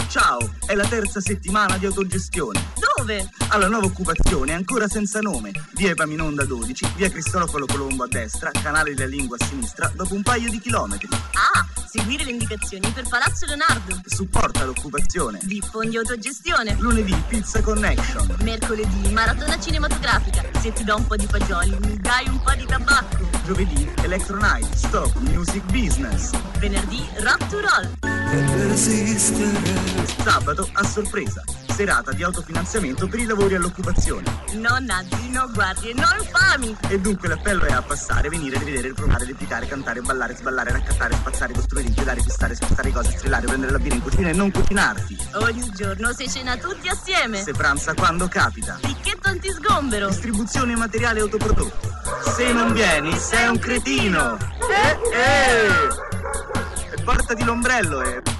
Ciao, è la terza settimana di autogestione. Dove? Alla nuova occupazione, ancora senza nome. Via Epaminonda 12, via Cristoforo Colombo a destra, canale della Lingua a sinistra, dopo un paio di chilometri. Ah, seguire le indicazioni per Palazzo Leonardo. Supporta l'occupazione. Fondi autogestione. Lunedì Pizza Connection. Mercoledì maratona cinematografica. Se ti do un po' di fagioli, mi dai un po' di tabacco. Giovedì Electro Night, Stop Music Business. Venerdì Rock to Roll. Sabato a sorpresa, serata di autofinanziamento per i lavori all'occupazione. No nazi, no guardie, no infami. E dunque l'appello è a passare, venire, rivedere, provare, replicare, cantare, ballare, sballare, raccattare, spazzare, costruire, inchiodare, pistare, spostare cose, strillare, prendere la birra in cucina e non cucinarti. Ogni giorno si cena tutti assieme. Se pranza quando capita. Picchetto antisgombero. Distribuzione materiale autoprodotto. Se non vieni sei un cretino. E portati l'ombrello